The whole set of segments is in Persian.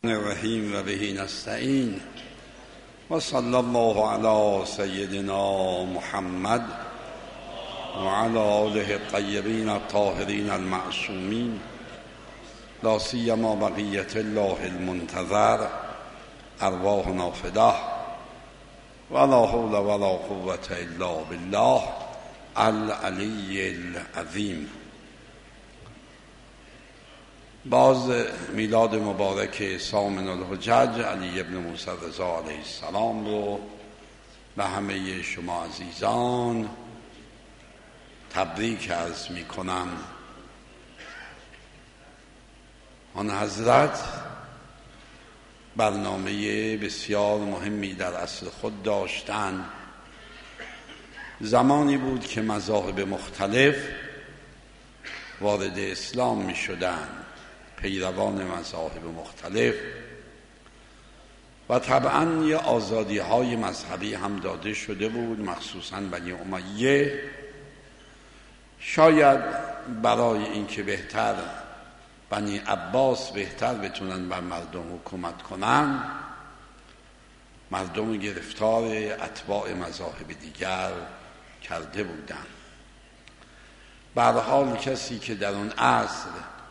الرحیم و به نستعین و صلی الله علی سیدنا محمد و علی آله الطیبین الطاهرین المعصومین لا سیما بقیة الله المنتظر ارواحنا فداه و لا حول و لا قوة الا بالله العلی العظیم. باز میلاد مبارک سامن الحجج علی ابن موسی رضا علیه السلام رو به همه شما عزیزان تبریک عرض می کنم. آن حضرت برنامه بسیار مهمی در عصر خود داشتند. زمانی بود که مذاهب مختلف وارد اسلام می شدند، پیروان مذاهب مختلف، و طبعا یه آزادی های مذهبی هم داده شده بود، مخصوصا بنی امیه. شاید برای اینکه بهتر بنی عباس بهتر بتونن بر مردم حکومت کنن، مردم گرفتار اتباع مذاهب دیگر کرده بودند. به هر حال کسی که در اون عصر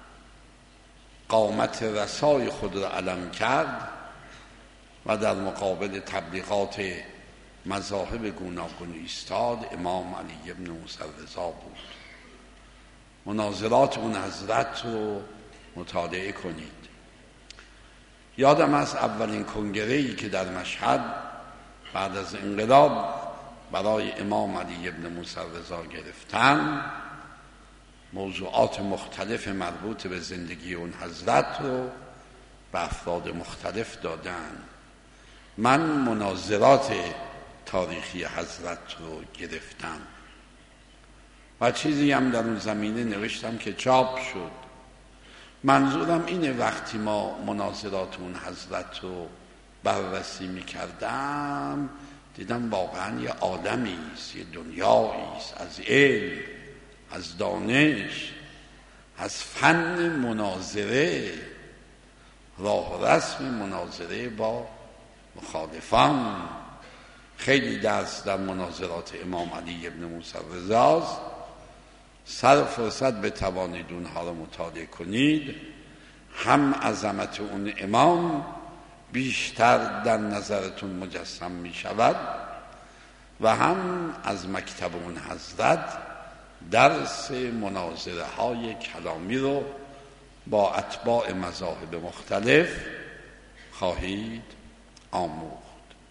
قامت رسای خود را علم کرد و در مقابل تبلیغات مذاهب گوناگون ایستاد، امام علی ابن موسی رضا بود. مناظرات اون حضرت رو مطالعه کنید. یادم از اولین کنگره‌ای که در مشهد بعد از انقلاب برای امام علی ابن موسی رضا گرفتن، موضوعات مختلف مربوط به زندگی اون حضرت رو به افراد مختلف دادن. من مناظرات تاریخی حضرت رو گرفتم و چیزی هم در اون زمینه نوشتم که چاپ شد. منظورم اینه وقتی ما مناظرات اون حضرت رو بررسی میکردم، دیدم واقعا یه عالمی است، یه دنیایی است از علم، از دانش، از فن مناظره، راه و رسم مناظره با مخالفان. خیلی درس در مناظرات امام علی ابن موسی رضاست. سر فرصت بتوانید اونها رو مطالعه کنید، هم عظمت اون امام بیشتر در نظرتون مجسم می شود و هم از مکتب اون حضرت درس مناظره های کلامی رو با اتباع مذاهب مختلف خواهید آموخت.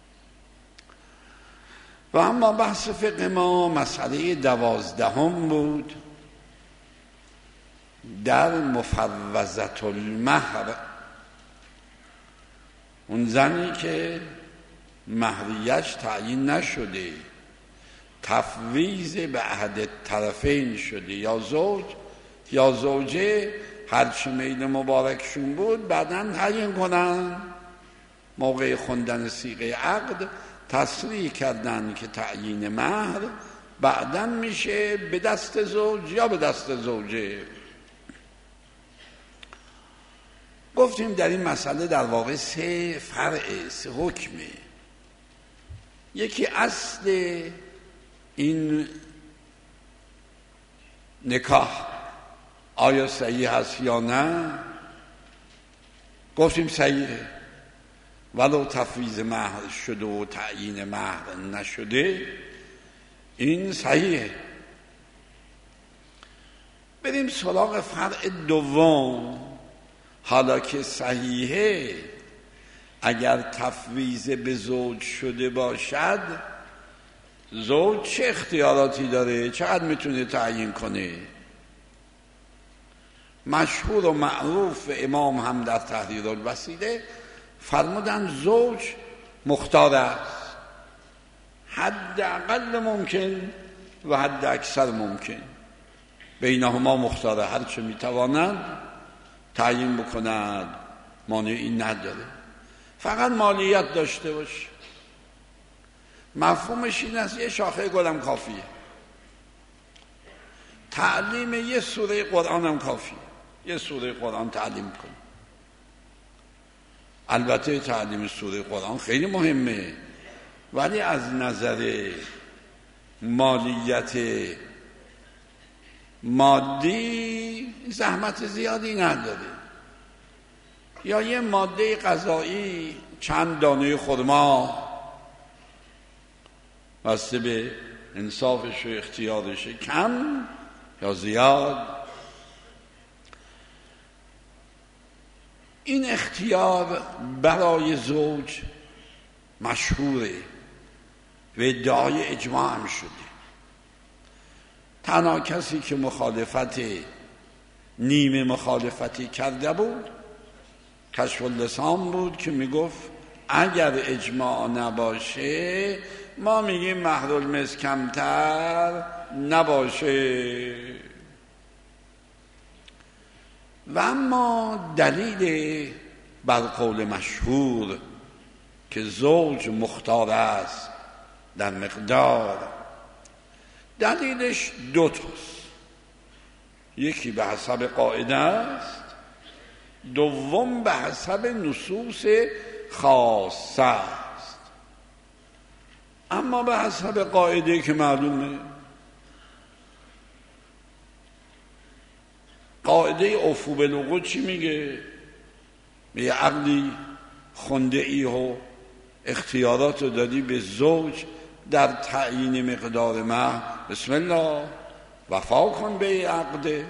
و اما بحث فقه ما مسئله 12 بود در مفوضة المهر. اون زنی که مهریش تعیین نشده، تفویض به عهد طرفین شده، یا زوج یا زوجه، هرچی میل مبارکشون بود بعداً تعیین کنن. موقع خوندن صیغه عقد تصریح کردن که تعیین مهر بعداً میشه به دست زوج یا به دست زوجه. گفتیم در این مسئله در واقع 3 فرع، 3 حکمه. یکی اصل این نکاح آیا صحیح هست یا نه. گفتیم صحیحه، ولو تفویض مهر شده و تعیین مهر نشده، این صحیحه. بریم سراغ فرع دوم. حالا که صحیحه، اگر تفویض به زوج شده باشد، زوج چه اختیاراتی داره؟ چقدر میتونه تعیین کنه؟ مشهور و معروف امام هم در تحریر الوسیله فرمودن زوج مختار است، حد اقل ممکن و حد اکثر ممکن، بینهما مختاره، هر چه میتواند تعیین بکند، مانعی نداره، فقط مالیت داشته باشه. مفهومش این است یه شاخه گلم کافیه، تعلیم یه سوره قرآن هم کافیه، یه سوره قرآن تعلیم کن. البته تعلیم سوره قرآن خیلی مهمه، ولی از نظر مالیت مادی زحمت زیادی نداره. یا یه ماده غذایی، چند دانه خرما، بسته به انصافش و اختیارش، کم یا زیاد. این اختیار برای زوج مشهوره و ادعای اجماع هم شده. تنها کسی که مخالفت نیمه مخالفتی کرده بود کشف اللسان بود که میگفت اگر اجماع نباشه ما میگیم مهر المس کمتر نباشه. و اما دلیل بر قول مشهور که زوج مختار است در مقدار، دلیلش دو تاست. یکی به حسب قاعده است، دوم به حسب نصوص خاصه است. اما به حسب قاعده که معلومه، قاعده عفو بالعقود چی میگه؟ یه عقلی خونده ای و اختیارات رو دادی به زوج در تعیین مقدار مهر، بسم الله وفا کن به عقدت.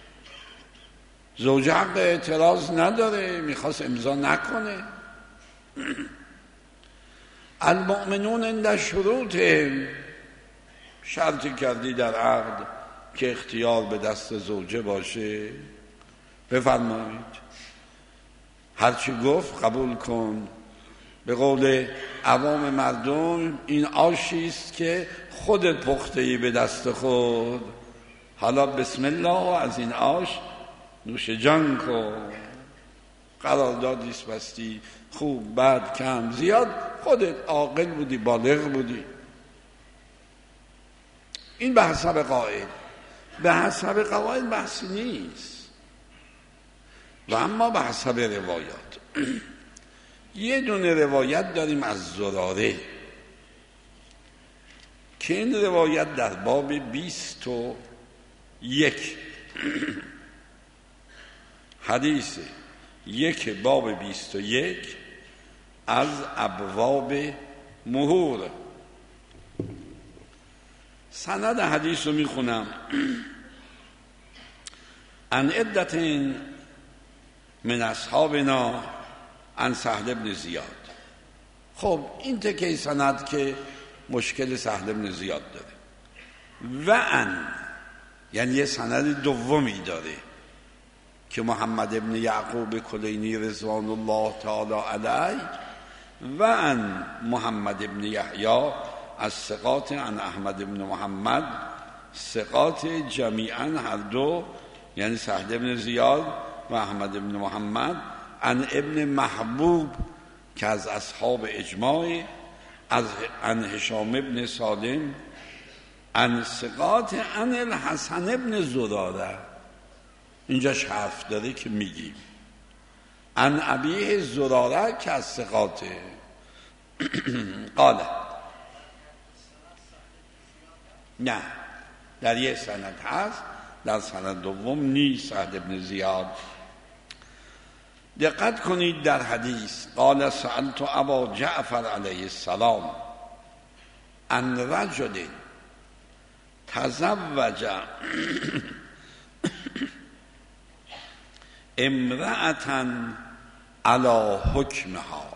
زوج حق اعتراض نداره، میخواست امضا نکنه. المؤمنون عند شروطهم، شرطی کردی در عقد که اختیار به دست زوجه باشه، بفرمایید هرچی گفت قبول کن. به قول عوام مردم این آشیست که خودت پخته‌ای به دست خود، حالا بسم الله از این آش نوش جان کن. قراردادیست بستی، خوب بد کم زیاد، خودت عاقل بودی، بالغ بودی. این به حسب قاعده. به حسب قواعد بحثی نیست. و اما به حسب روایات. یه دونه روایت داریم از زراره که این روایت در باب 21 حدیث یک باب 21 از ابواب مهور. سند حدیث رو میخونم. عن عدت من اصحابنا عن سهل بن زیاد. خب این تکه سند که مشکل سهل بن زیاد داره، و ان یعنی یه سند دومی داره که محمد ابن یعقوب کلینی رضوان الله تعالی علیه و ان محمد ابن یحیی از ثقات عن احمد ابن محمد، ثقات جمیعا هر دو، یعنی سهل ابن زیاد و احمد ابن محمد، عن ابن محبوب که از اصحاب اجماع، عن هشام ابن سالم، عن ثقات عن الحسن ابن زراره. اینجاش حرف داره که میگیم عن ابیه زراره که از ثقاته. قال نه، در یه سند هست، در سند دوم نیست. سعد ابن زیاد. دقت کنید در حدیث قال سألت ابا جعفر علیه السلام عن رجل تزوج امرأة علی حکمها.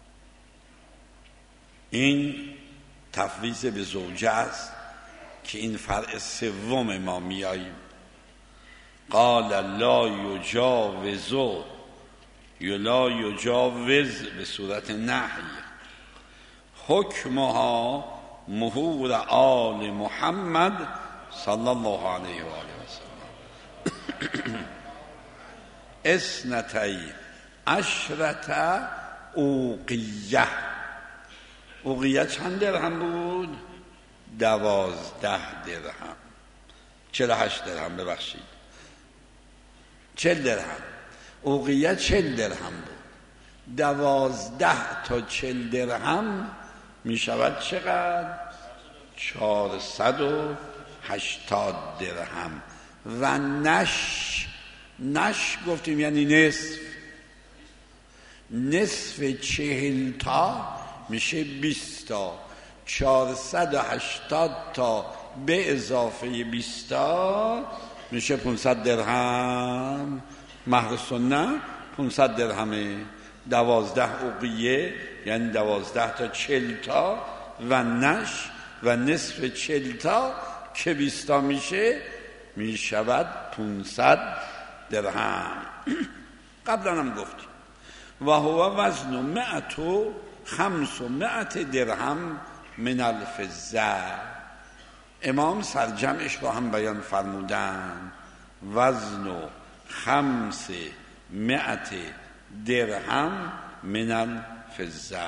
این تفویض به زوجه است که این فرع سوم ما میاییم. قال لا یجاوزو، لا یجاوز به صورت نهی، حکمها مهور آل محمد صلی الله علیه و آله و سلم. اثنتی عشرة اوقیه. اوقیه چند درهم بود؟ 12 درهم. 48 درهم، ببخشید 40 درهم. اوقیه 40 درهم بود. 12 تا 40 درهم می شود چقدر؟ 480 درهم. و نش گفتیم یعنی نصف 40 تا میشه 20 تا. 480 تا به اضافه 20 تا میشه 500 درهم. مهر سنه 500 درهمه. 12 اقیه یعنی 12 تا 40 تا و نصف 40 تا که 20 تا می شود 500 درهم. قبلا هم گفتیم و هو وزن 105 درهم من الفضه. امام سرجمعش رو هم بیان فرمودن. وزن 500 درهم من الفضه.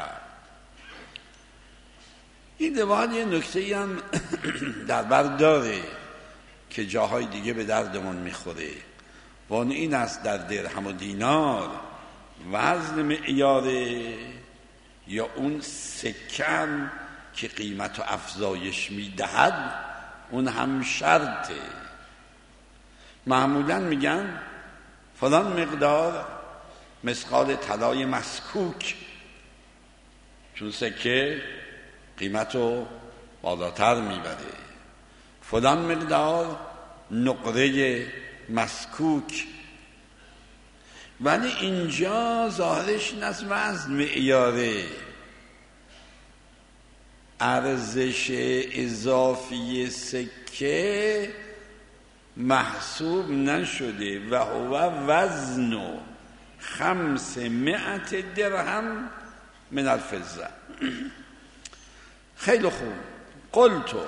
این روایت یه نکته‌ای هم در بر داره که جاهای دیگه به دردمون میخوره و اون این است در درهم و دینار وزن معیاره یا اون سکم که قیمت و افزایش میدهد اون هم شرطه. معمولا میگن فلان مقدار مثقال طلای مسکوک، چون سکه قیمت رو بالاتر میبره. فلان مقدار نقره مسکوک. ولی اینجا ظاهرش این است وزن معیاره، ارزش اضافی سکه محسوب نشده و هو وزن 500 درهم من الفضه. خیلی خوب. قلتو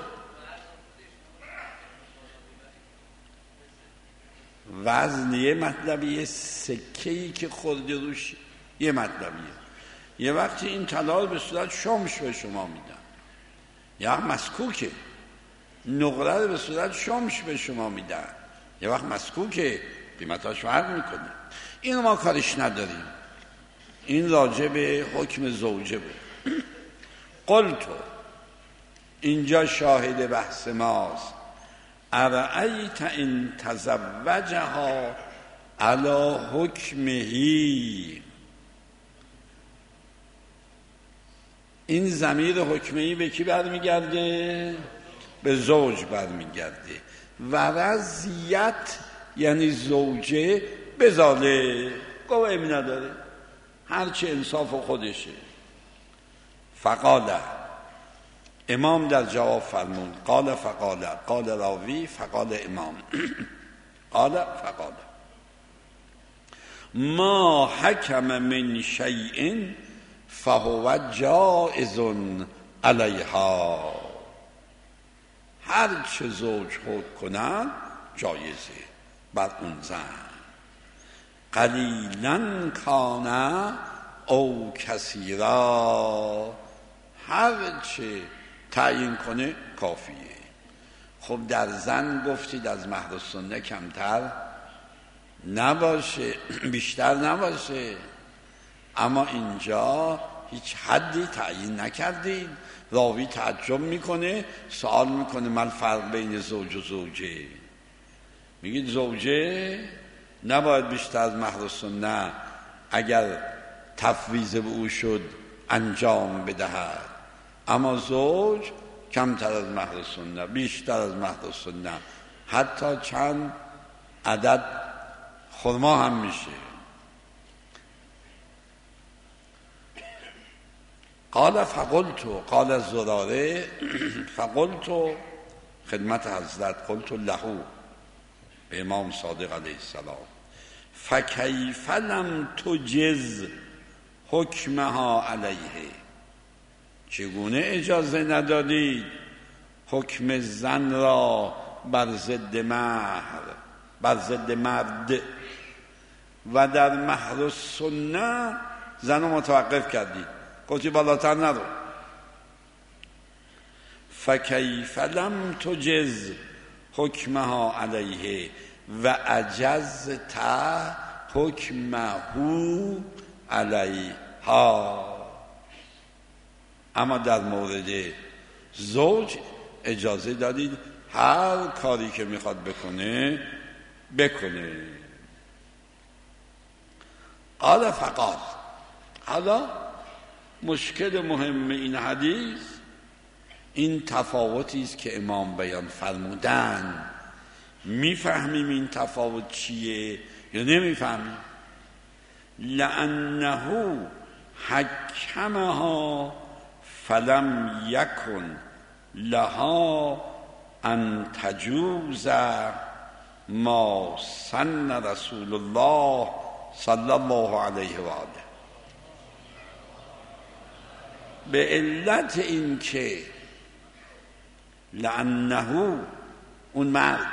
وزن یه مطلبیه، سکه‌ای که خورده روش یه مطلبیه. یه وقتی این طلا به صورت شمش به شما میدن، یا مسکوکه. نقره رو به صورت شمش به شما میدن، یه وقت مسکوکه، قیمتاش فرق میکنه. اینو ما کارش نداریم، این راجع به حکم زوجه بود. قلتو اینجا شاهد بحث ماست. ارأیت ان تزوجها علی حکمهی. این ضمیر حکمهی به کی برمیگرده؟ به زوج برمیگرده. و رضیت یعنی زوجه بزاله، قومی نداره، هرچی انصاف خودشه. فقاله امام در جواب فرمود قال فقاله، قال راوی فقال امام قال فقاله ما حکم من شیء فهو جائز علیها. هر چه زوج حکم کنن جایزه بر اون زن. قلیلا کان او کثیرا، هر چه تعیین کنه کافیه. خب در زن گفتید از مهر السنه کمتر نباشه بیشتر نباشه، اما اینجا هیچ حدی تعیین نکردید. راوی تعجب میکنه، سوال میکنه من فرق بین زوج و زوجه. میگید زوجه نباید بیشتر از مهر السنه اگر تفویض به او شد انجام بدهد، اما زوج کمتر از مهر السنه، بیشتر از مهر السنه، حتی چند عدد خرما هم میشه. قال فقلتو، قال زراره فقلتو خدمت حضرت، قلتو لهو به امام صادق علیه السلام فکیف لم تجز حکمها علیه. چگونه اجازه ندادید حکم زن را بر ضد مهر، بر ضد مرد، و در مهر السنه زن رو متوقف کردید، گفتی بالاتر نرو. فکیف لم تجز حکمها علیه و اجزت حکمه علیها. اما در مورد زوج اجازه دادید هر کاری که میخواد بکنه. قال فقال. حالا مشکل مهم این حدیث این تفاوتی است که امام بیان فرمودن. میفهمیم این تفاوت چیه یا نمیفهمیم؟ لأنه حکمها فلم یکن لها ان تجوز ما سن رسول الله صلی الله علیه و آله. به علت این که لأنه اون مرد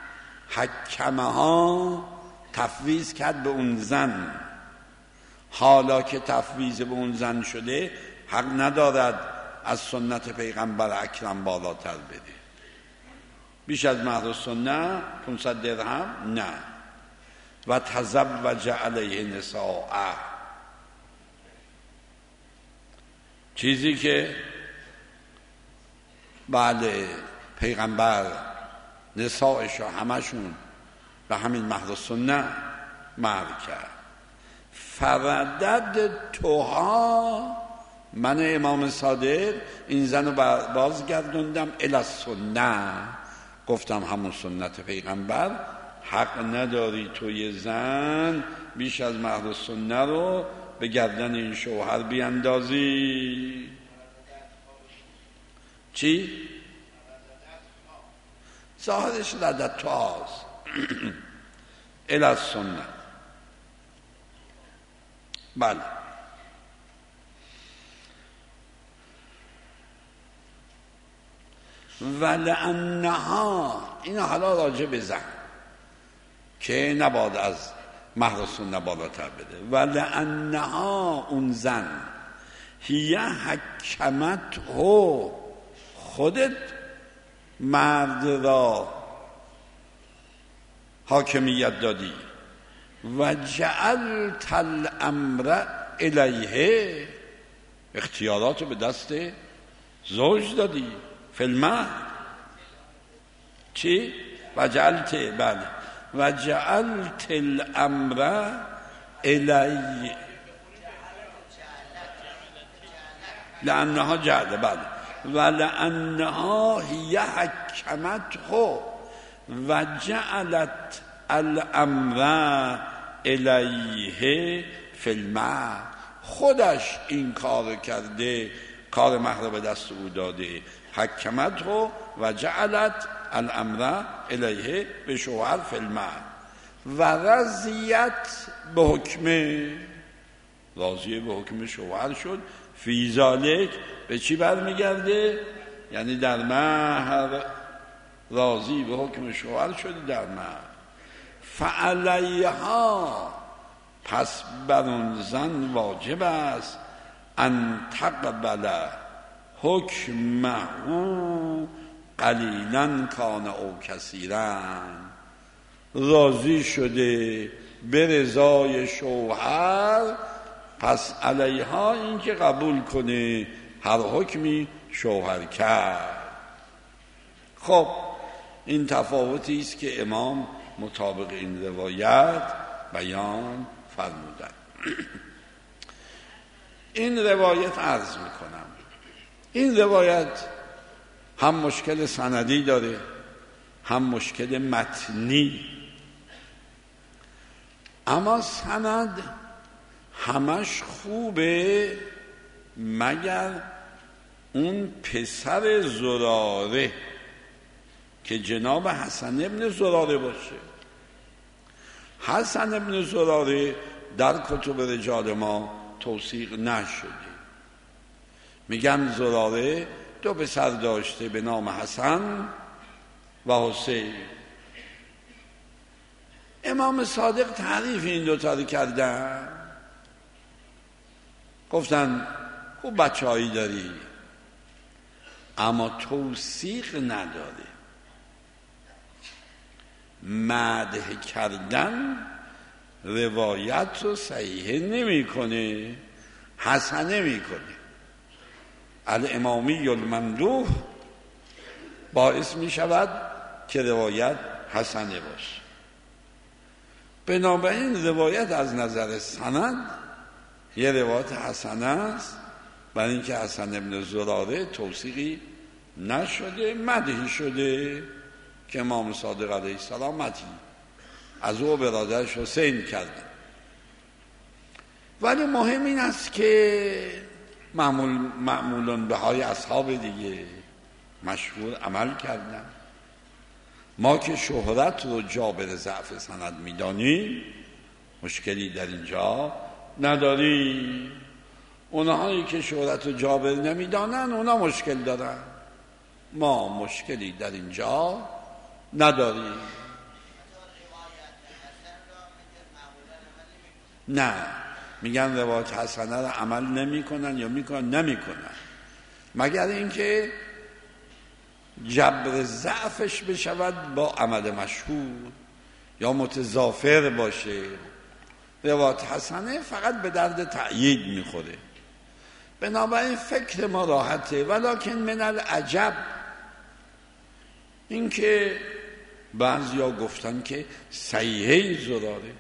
حکمها تفویض کرد به اون زن، حالا که تفویض به اون زن شده حق ندارد از سنت پیغمبر اکرم بالاتر بده. بیش از مهر سنت 500 درهم نه. و تزوج علیه نساء، چیزی که بله پیغمبر نسائشو همشون به همین مهر سنت مهر کرد. فردد توها، من امام صادق این زن رو بازگردوندم الی السنه، گفتم همون سنت پیغمبر، حق نداری توی زن بیش از مهر سنه رو به گردن این شوهر بیاندازی. چی؟ ظاهرش ردت تو هاست الی السنه. بله ولانها، این حالا راجع به زن که نباید از مهر سنه بالاتر بده. ولانها اون زن هی حکمت هو، خودت مرد را حاکمیت دادی. و جعلت الامر الیه، اختیارات رو به دست زوج دادی. فیلمه چی؟ و جعلت، بله و جعلت الامر الیه لانها جعل، بله و لانها هی حکمته و جعلت الامر الیه فی المهر، خودش این کار کرده، کار مهر به دست او داده. حکمته و جعلت الامر الیه به شوهر فی المهر و رضیت به حکمه، راضیه به حکم شوهر شد. فی ذالک به چی برمیگرده؟ یعنی در مهر راضی به حکم شوهر شده در مهر. فعلیها، پس بر اون زن واجب است ان تقبل حکمه قلیلا کان او کثیرا، راضی شده به رضای شوهر، پس علیها این که قبول کنه هر حکمی شوهر کرد. خب این تفاوتی است که امام مطابق این روایت بیان فرمودن. این روایت عرض میکنم، این روایت هم مشکل سندی داره هم مشکل متنی، اما سند همش خوبه مگر اون پسر زراره که جناب حسن ابن زراره باشه. حسن ابن زراره در کتب رجال ما توثیق نشده. میگن زراره دو پسر داشته به نام حسن و حسین. امام صادق تعریف این دوتا رو کردن، گفتن خوب بچه‌هایی داری اما توثیق نداره. مدح کردن روایت رو صحیح نمیکنه، حسنه میکنه. الامامی الممدوح باعث میشود که روایت حسنه باشه. بنابراین روایت از نظر سند یه روایت حسنه است، برای اینکه حسن ابن زراره توثیقی نشده، مدحی شده که امام صادق علیه السلام مدحی از او برادرش حسین کردن. ولی مهم این است که معمولون به های اصحاب دیگه مشهور عمل کردن. ما که شهرت رو جابر ضعف سند میدانیم مشکلی در اینجا نداریم. اونهایی که شهرت رو جابر نمیدانن اونا مشکل دارن، ما مشکلی در اینجا نداریم. نه، میگن روایت حسنه رو عمل نمیکنن یا نمیکنن مگر اینکه جبر ضعفش بشود با عمل مشهور یا متضافر باشه. روایت حسنه فقط به درد تأیید میخوره. بنابراین فکر ما راحته. ولکن من العجب اینکه بعضیا گفتن که صحیحه زراره.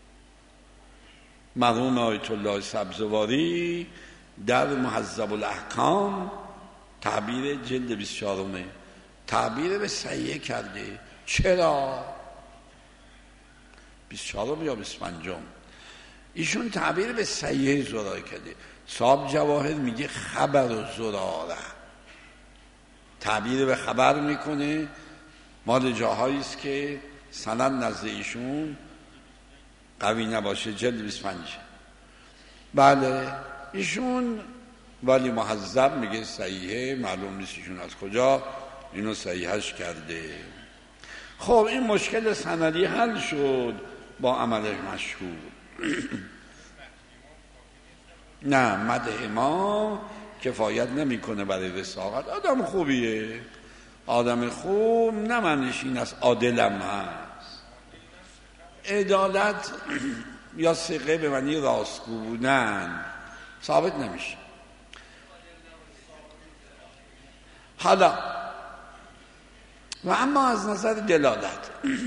مرحوم آیت الله سبزواری در مهذب الاحکام تعبیر جلد 24 تعبیر به صحیحه کرده. چرا؟ 24 یا 25 ایشون تعبیر به صحیحه زراره کرده. صاحب جواهر میگه خبر و زراره، تعبیر به خبر میکنه. مال جاهایی است که سند نزد ایشون قوی نباشه. جلد 25. بله ایشون ولی مهذب میگه صحیحه، معلوم نیست ایشون از کجا اینو صحیحش کرده. خب این مشکل سندی حل شد با عمل مشهور. نه، مدح امام کفایت نمیکنه برای وساقت. آدم خوبیه، آدم خوب نه معنیش این است عادلم هست. عدالت یا ثقه به معنی راستگو بودن ثابت نمیشه. حالا و اما از نظر دلالت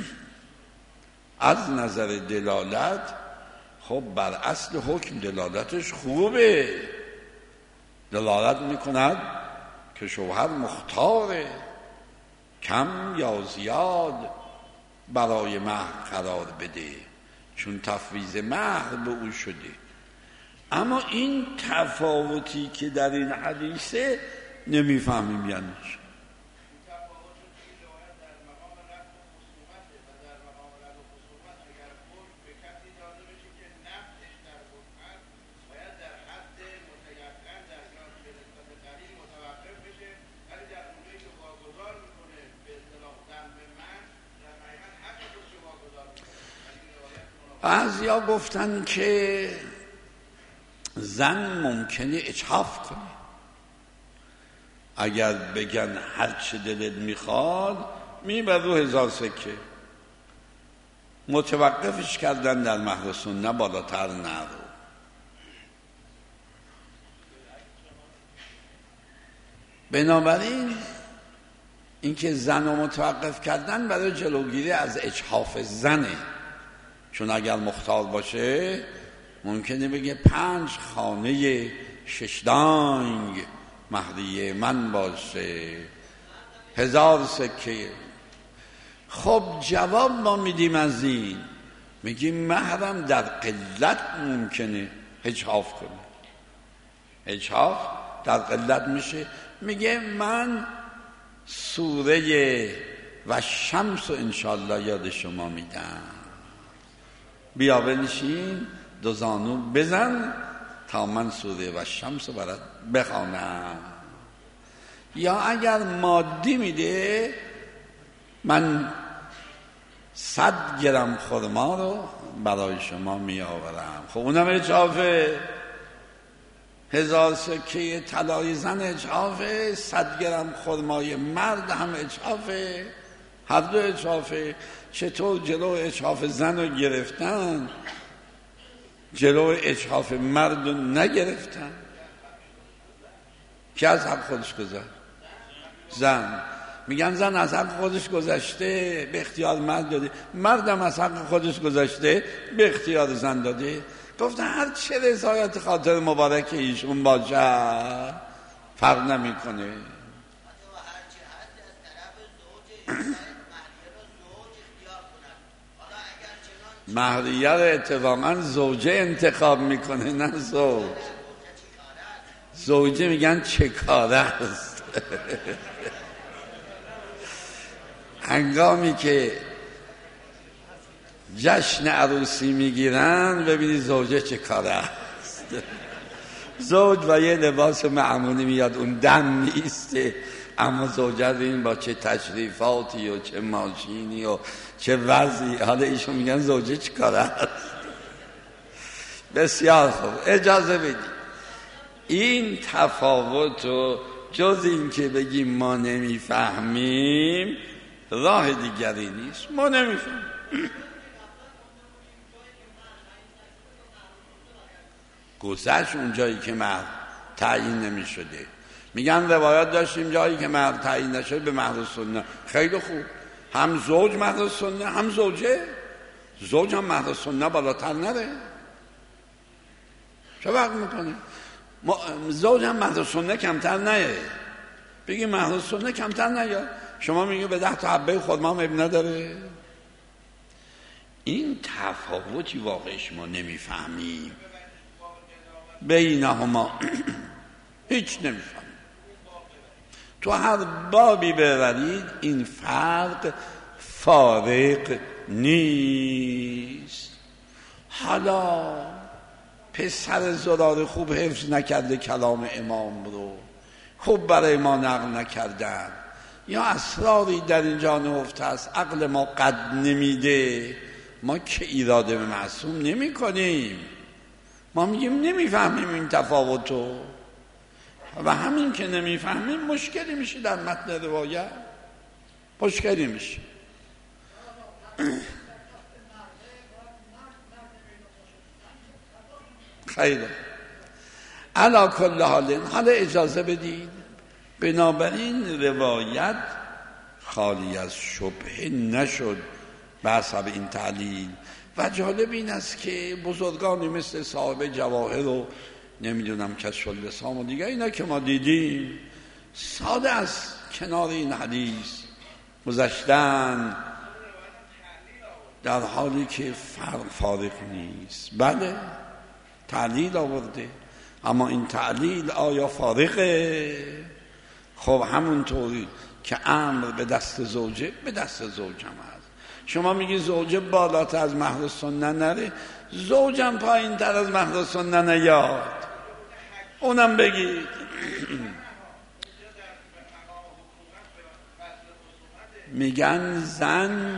از نظر دلالت خب بر اصل حکم دلالتش خوبه. دلالت میکند که شوهر مختاره، کم یا زیاد برای مهر قرار بده، چون تفویض مهر به او شده. اما این تفاوتی که در این حدیثه نمیفهمیم یعنی چی. بعضیا گفتن که زن ممکنه اجحاف کنه. اگر بگن هر چه دلت میخواد میبر رو 1000 سکه. متوقفش کردن در مهر سنه، بالاتر نرو. بنابراین اینکه زن رو متوقف کردن برای جلوگیری از اجحاف زنه. چون اگر مختار باشه ممکنه بگه 5 خانه 6 دانگ مهریه من باشه، 1000 سکه. خب جواب ما میدیم از این، میگیم مهرم در قلت ممکنه اجحاف کنه. اجحاف در قلت میشه. میگه من سوره و شمس رو انشالله یاد شما میدم، بیا بنشین 2 زانو بزن تا من سوره و شمس رو برات بخوانم. یا اگر مادی میده من 100 گرم خرما رو برای شما می آورم. خب اونم اجحافه. 1000 سکه طلای زن اجحافه، 100 گرم خرمای مرد هم اجحافه، هر دو اجحافه. چطور جلو اجحاف زن رو گرفتن جلو اجحاف مرد رو نگرفتن. کی از حق خودش گذشت؟ زن. میگن زن از حق خودش گذشته به اختیار مرد داده، مردم از حق خودش گذشته به اختیار زن داده. گفتن هر چه رضایت خاطر مبارک ایشون باشه فرق نمیکنه. مهریه رو اتفاقا زوجه انتخاب میکنه نه زوج. زوجه میگن چه کاره است. هنگامی که جشن عروسی میگیرن ببینید زوجه چه کاره است. زوج و یه لباس معمولی میاد اون دم میسته، اما زوجه این با چه تشریفاتی و چه ماشینی و چه وضعی. حالا ایشون میگن زوجه چه کاره است. بسیار خوب، اجازه بدید این تفاوت رو جز این که بگیم ما نمیفهمیم راه دیگری نیست. ما نمیفهمیم. گذشت اون جایی که مرد تعیین نمی شده. میگن روایات داشتیم جایی که مرد تعیین نشده به مهر سنه. خیلی خوب، هم زوج مهر سنه هم زوجه. زوج هم مهر سنه بالاتر نره. چه فرق میکنه؟ زوج هم مهر سنه کمتر نیاره. بگی مهر سنه کمتر نیاره، شما میگی به 10 تا حبه خرما هم ابن نداره. این تفاوتی واقعش ما نمیفهمیم بینهما. هیچ نمیفهمیم. تو هر بابی ببرید این فرق فارق نیست. حالا پسر زرار خوب حفظ نکرده کلام امام رو، خوب برای ما نقل نکردن، یا اسراری در اینجا نهفته است عقل ما قد نمیده، ما که ایراده به معصوم نمی کنیم. ما میگیم نمیفهمیم این تفاوتو و همین که نمیفهمیم مشکلی میشه در متن روایت. مشکلی میشه. خیلی علا کل حال. حالا اجازه بدید بنابراین روایت خالی از شبهه نشد به حسب این تعلیل. و جالب این است که بزرگانی مثل صاحب جواهر و نمیدونم کشف اللسان و دیگه اینا که ما دیدیم ساده از کنار این حدیث گذشتن در حالی که فارق نیست. بله تعلیل آورده، اما این تعلیل آیا فارقه؟ خب همونطوری که امر به دست زوجه به دست زوجم هست. شما میگی زوجه بالاتر از مهر سنه نره، زوجم پایین تر از مهر سنه نیاد، اونم بگید. میگن زن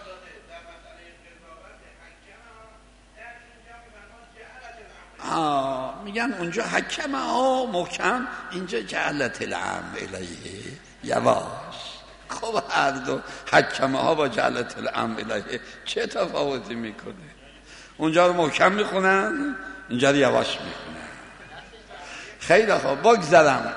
میگن اونجا حکم محکم، اینجا جعلت الامر الیه یواش. خب هر دو حکمه ها با جعلت الامر الیه چه تفاوتی میکنه؟ اونجا رو محکم میخونن، اینجا رو یواش میخونن. خیلی خوب بگذارم.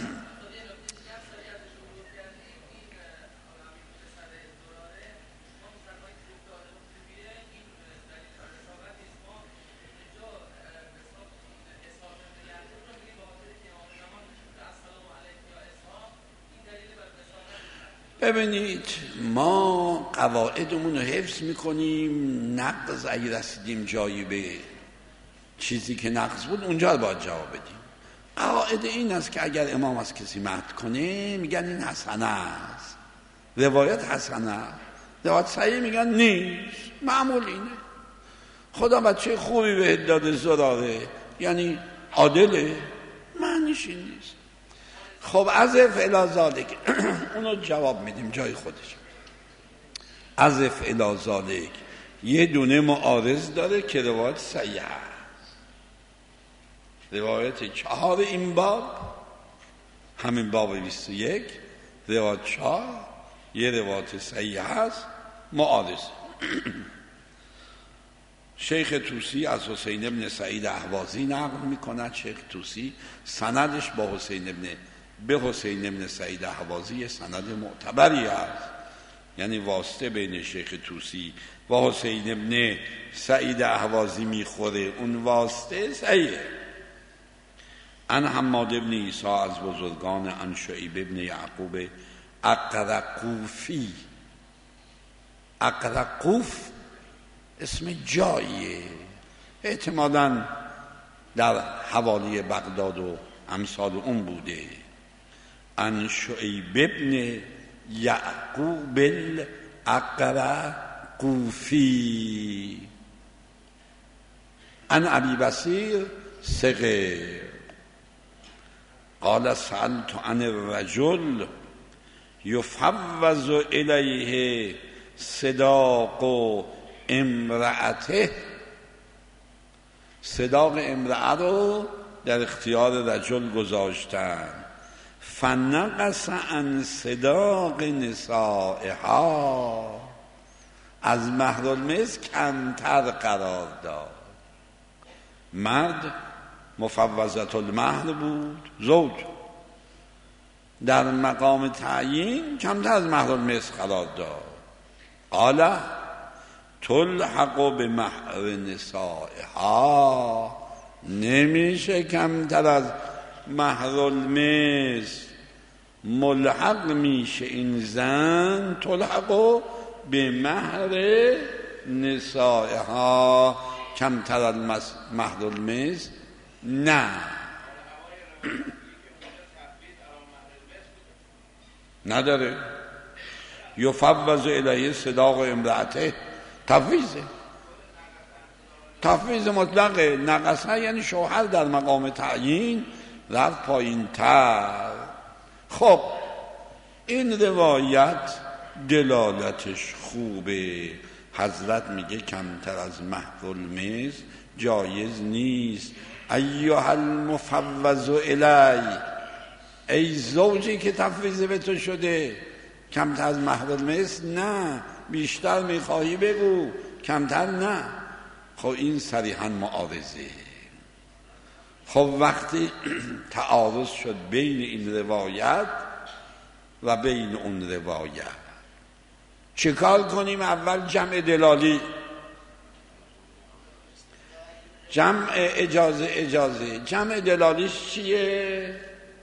ببینید ما قواعدمون رو حفظ میکنیم، نقض اگه رسیدیم جایی به چیزی که نقض بود اونجا رو باید جواب بدیم. قواعد این است که اگر امام از کسی مدح کنه میگن این حسنه است، روایت حسنه، روایت صحیح میگن نیست. معمول اینه خدا بچه خوبی بهت داده زراره، یعنی عادله، معنیش این نیست. خب عزف الی ذالک اونو جواب میدیم جای خودش. عزف الی ذالک یه دونه معارض داره که روایت صحیح است. روایت 4 این باب، همین باب 21 روایت 4 یه روایت صحیح هست معارض. شیخ طوسی از حسین ابن سعید اهوازی نقل میکند. شیخ طوسی سندش به حسین ابن سعید اهوازی سند معتبری است، یعنی واسطه بین شیخ طوسی و حسین ابن سعید اهوازی میخوره، اون واسطه صحیحه. ان حماد ابن عیسی از بزرگان، ان شعیب ابن یعقوب اقرقوفی. اقرقوف اسم جاییه، احتمالاً در حوالی بغداد و امثال اون بوده. ان شعیب ابن یعقوب الاقرقوفی ان ابی بصیر صغیر قال سألت عن الرجل یفوض الیه صداق امرأته. صداق امرأه رو در اختیار رجل گذاشتن. فنقص عن صداق نسائها، از مهر المس کمتر قرار داد. مرد مفوضت المهر بود، زوج در مقام تعیین کمتر از مهر المس قرار داد. قال تلحق به مهر نسائها، نمیشه کمتر از مهر المس ملحق میشه این زن، تلحق به مهر نسائها، کمتر از مهر المس نه. نداره. یفوض الیه صداق امرأته، تفویض مطلقه. نقصه یعنی شوهر در مقام تعیین رفت پایین تر. خب این روایت دلالتش خوبه. حضرت میگه کمتر از مهر المس جایز نیست. ایها المفوض الی، ای زوجی که تفویض به تو شده، کمتر از مهر المس نه. بیشتر میخواهی بگو، کمتر نه. خب این صریحاً معارضه. خب وقتی تعارض شد بین این روایت و بین اون روایت، چیکار کنیم؟ اول جمع دلالی، جمع اجازه. جمع دلالیش چیه؟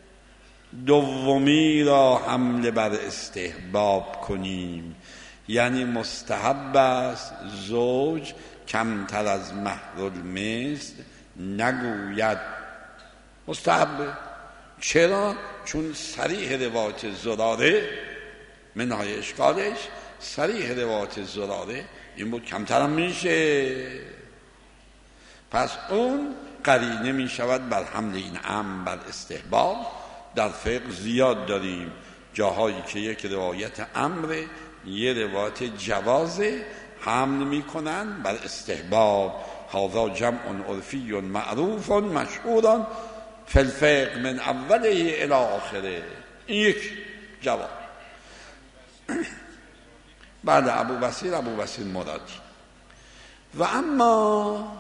دومی را حمله بر استحباب کنیم، یعنی مستحب است زوج کمتر از مهر المس نگوید. مستحبه. چرا؟ چون صریح روایت زراره، منهای اشکالش صریح روایت زراره این بود کمتر هم میشه. پس اون قرینه میشود بر حمل این امر بر استحباب. در فقه زیاد داریم جاهایی که یک روایت امر، یه روایت جواز حمل میکنن بر استحباب. هذا جمع عرفی معروف مشهور فی الفقه من اوله الی آخره. این یک جواب. بعد ابو بصیر مرادی. و اما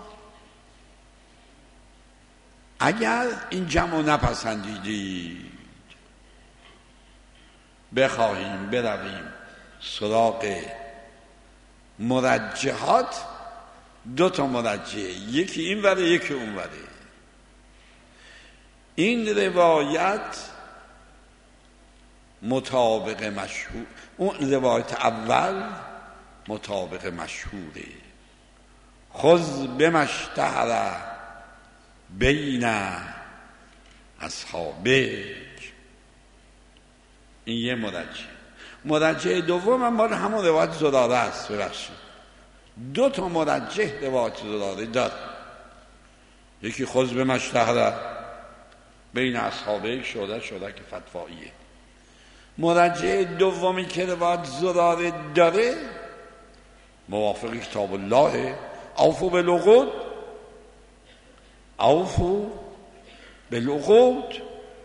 اگر این جمع نپسندیدید، بخواهیم برویم سراغ مرجحات، دو تا مرجح، یکی این وره یکی اون وره. این روایت مطابق مشهور، اون روایت اول مطابق مشهوره. خذ بمشتهر بین اصحابک. این یه مرجح دوم هم مال همون روایت زراره است. ببخشید دو تا مرجح روایت زراره داد. یکی خذ بمشتهر بین اصحابک شده که فتواییه. مرجح دومی که روایت زراره داره موافق کتاب الله، اوفو بالعقود،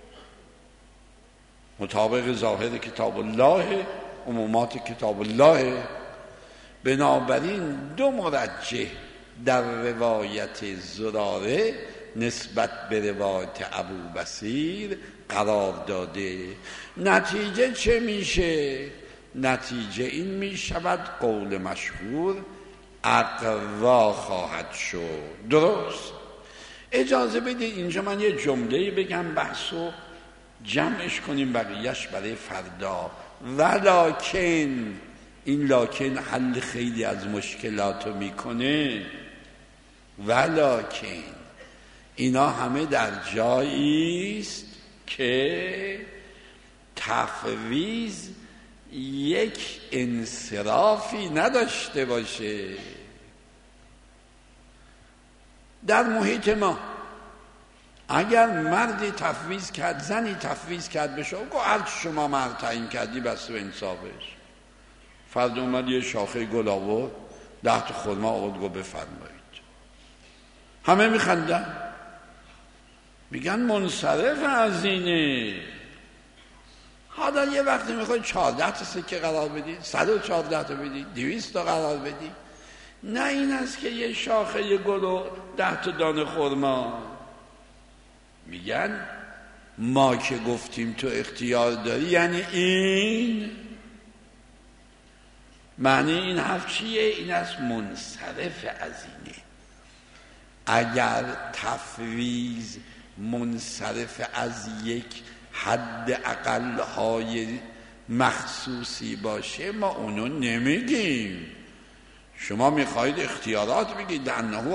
مطابق ظاهر کتاب الله، عمومات کتاب الله. بنابراین دو مرجح در روایت زراره نسبت به روایت ابو بصیر قرار داده. نتیجه چه میشه؟ نتیجه این میشود قول مشهور اقوا خواهد شد. درست؟ اجازه بدید اینجا من یه جمله بگم بحثو جمعش کنیم بقیهش برای فردا. ولکن، این لاکن حل خیلی از مشکلاتو میکنه. ولکن اینا همه در جایی است که تفویض یک انصرافی نداشته باشه. در محیط ما اگر مردی تفویض کرد، زنی تفویض کرد بشه، گو هر شما مرد تعیین کردی بسته به انصافش. فرد اومد یه شاخه گل آورد 10 تا خرما آورد گو بفرمایید. همه میخندن، میگن منصرف از اینه. حالا یه وقتی میخواید 14 تا سکه قرار بدید، 114 تا بدید، 200 تا قرار بدید. نه این است که یه شاخه گل و 10 تا دانه خرما. میگن ما که گفتیم تو اختیار داری، یعنی این معنی این حرف چیه؟ این است منصرف از اینه. اگر تفویض منصرف از یک حد اقلهای مخصوصی باشه ما اونو نمیگیم. شما میخواید اختیارات بگید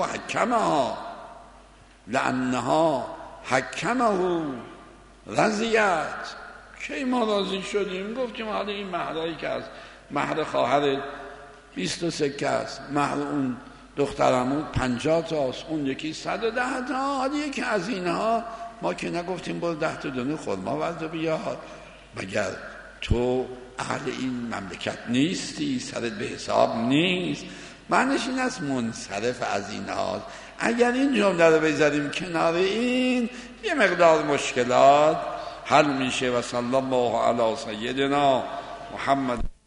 لأنها حکمه رضیت. کی ما راضی شدیم؟ گفتیم حالا این مهرایی که از مهر خواهر 20 سکه است، مهر اون دخترمون 50 تاست، اون یکی 110 تا. حالا یکی از اینها ما که نگفتیم برو 10 تا دونه خرما ورد و بیار. مگر تو اهل این مملکت نیستی؟ سرت به حساب نیست؟ معنیش این است منصرف از اینها. اگر این جمله رو بذاریم کنار این، یه مقدار مشکلات حل میشه. و صلی الله علی سیدنا محمد.